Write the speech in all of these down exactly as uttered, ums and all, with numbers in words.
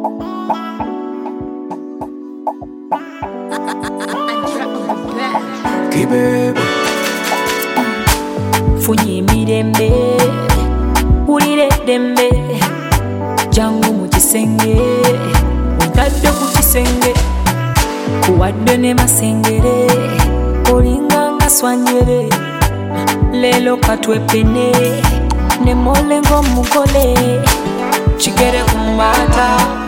Kibebe Funye mirembe Ulire dembe Jangu mu kisenge Untadde ku kisenge Kuwadde ne masengere Olinga nga swanyere Lelo katwepene Ne mole ng'omugole Kigere kumbata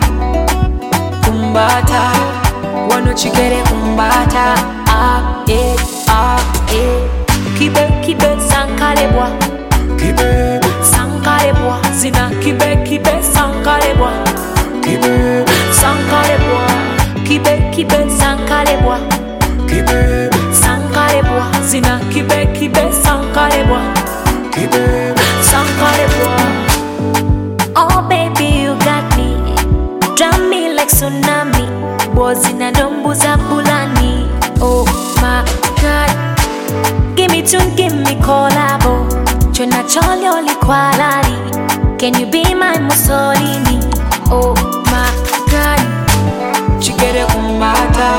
Kumbata Wano kigere kumbata Ah, eh, ah, eh Kibe, kibe, sankalebwa Kibebe Sankalebwa Zina kibe, kibe, sankalebwa Kibebe Sankalebwa Kibe, kibe, sankalebwa Kibebe Sankalebwa Zina kibe, kibe, sankalebwa Kibebe Sankalebwa. Oh baby you got me Drown me like tsunami Bozina dombuza bulani Oh my God Give me tune, give me collabo Chona chole oli kwalali Can you be my Mussolini Oh my God Chigere kumbata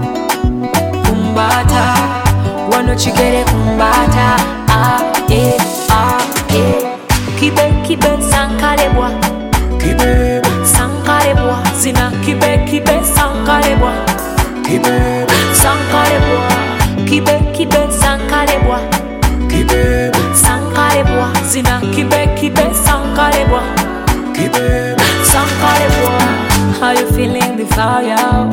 Kumbata Wano chigere kumbata Ah eh ah eh Kibe kibe sankalebwa Kibebe Sankalebwa Zina kibe kibe sankalebwa Kibebe Sankalebwa Kibe kibe sankalebwa Kibebe Sankalebwa Zina kibe kibe sankalebwa Kibebe Sankalebwa. How you feeling the fire?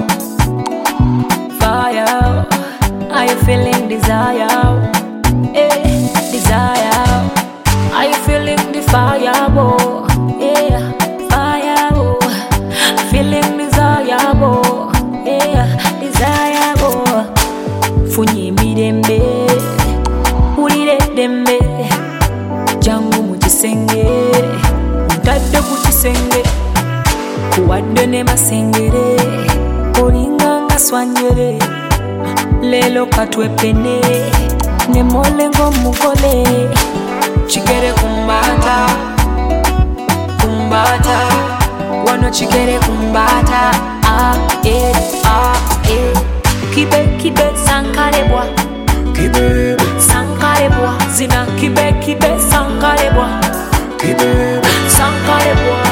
Fire. Are you feeling desire? Eh, desire. Are you feeling the fire? Oh, yeah, fire. Oh, feeling desire. Oh, yeah, desire. Oh, funye mirembe, ulire dembe, jangu mu kisenge, untadde ku kisenge, kuwadde ne masengere, olinga nga swanyere, lelo katwepene, ne mole ng'omugole, kigere kumbata, kumbata, wano kigere kumbata, ah eh ah eh, kibe kibe sankalebwa, Kibebe sankalebwa, zina kibe kibe sankalebwa, Kibebe sankalebwa.